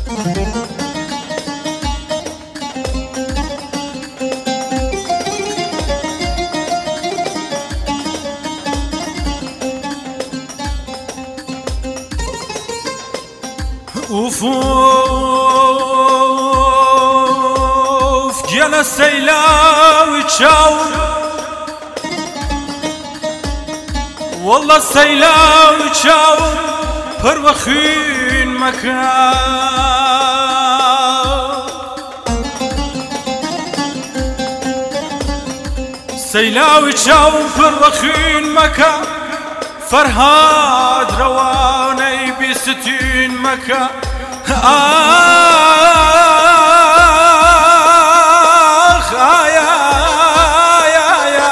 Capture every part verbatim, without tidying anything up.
اوف اوف گل سیلاوی چاو والله سیلاوی چاو پر وخین مکان سیلاوی چاو پر وخین مکان فرهاد رواني بستين مكة آخ آيا آيا آيا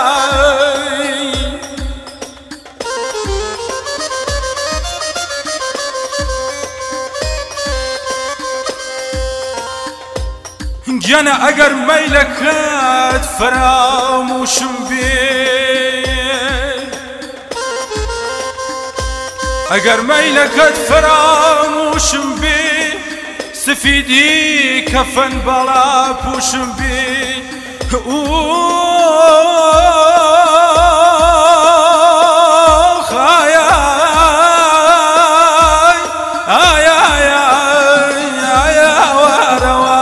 جانا اگر ميلكات فراموشم بيه اگر میلکت فراموشم بی سفیدی کفن بالا پوشم بی اوخ آی آی آی آی آی واروا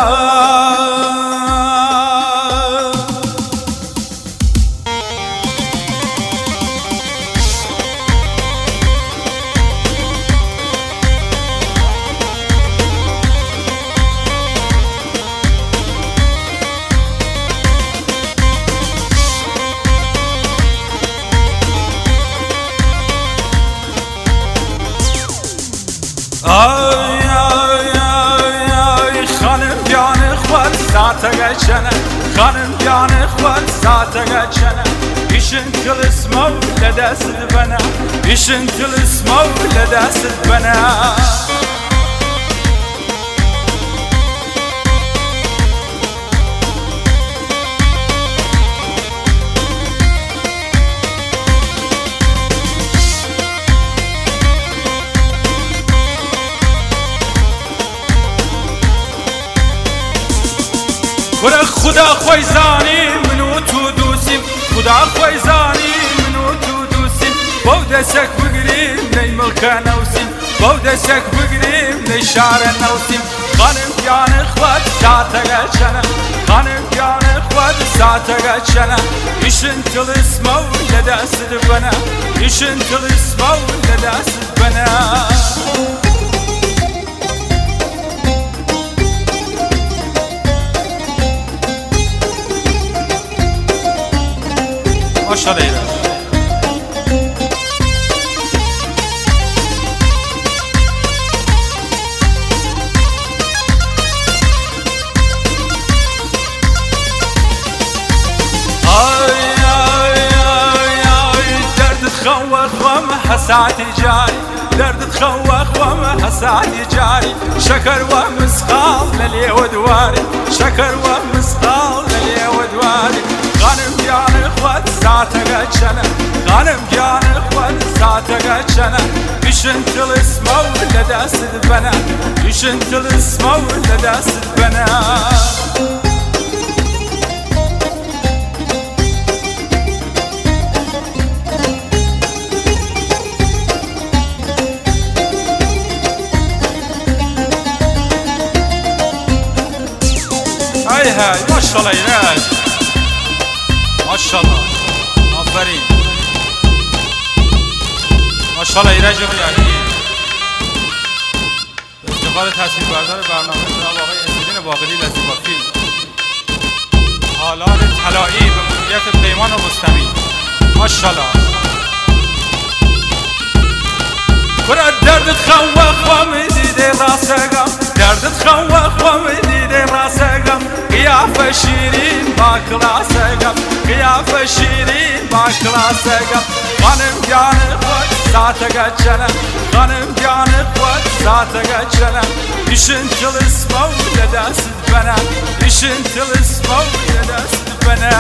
آی آی آی آی خانم جان خواد ساعت geçene خانم جان خواد ساعت geçene işin kılısma ledesin bana işin kılısma ledesin bana ورا خدا خوی زانی منو تو دوسیم خدا خوی زانی منو تو دوسیم با دستک بگیریم نی ملکه نوسیم با دستک بگیریم نی شهر نوسیم خانم جان خواد ساعت geçene خانم جان خواد ساعت geçene işin tılısma ledesin bana işin tılısma ledesin bana maşallah eyler. Ay ay ay ay derdi txawaq وما حساتي جاري درد تخوخ وما حساتي جاري شكر ومسخال للي ودواري شكر ومسخال للي ودواري خانم جان اخوات ساعت geçene خانم جان اخوات ساعت geçene işin tılısma ledesin bana işin tılısma ledesin bana هاي هاي ما شاء الله يناس ما شاء الله آفرین ما شاء الله ایرج قیادی افتخار تصویربردار برنامه جناب آقای اسماعیل باقری لطیفه فیلم حالات طلایی به مدیریت پیمان رستمی ما شاء الله برات دردت خوخ و میدیده راسگم دردت خوخ و میدیده راسگم قیافه شیرین با کلاسگم قیافه شیرین با کلاسگم خانم جان خود ساعت geçene خانم جان خود ساعت geçene işin tılısma ledesin bana işin tılısma ledesin bana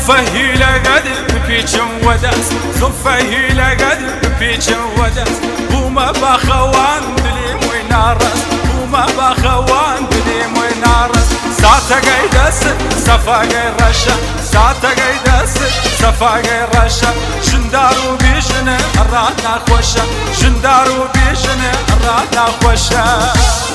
زلفه لقد ببيتشم وداس زلفه لقد ببيتشم وداس وما بخوان دليم وينارس وما بخوان دليم وينارس ساعة قيدس صفا غير رشا ساعة قيدس صفا غير رشا جندارو بيجنه رانا خوشا جندارو بيجنه رانا خوشا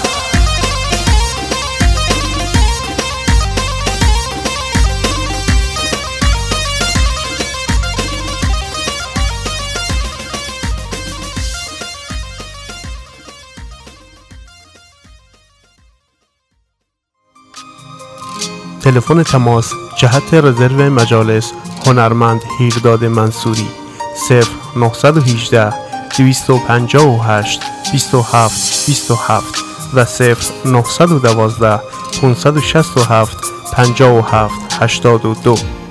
تلفن تماس جهت رزرو مجالس هنرمند هیرداد منصوری صفر نه یک هشت دویست و پنجاه و هشت بیست و هفت بیست و هفت و صفر نه یک دو پانصد و شصت و هفت پنجاه و هفت هشتاد و دو.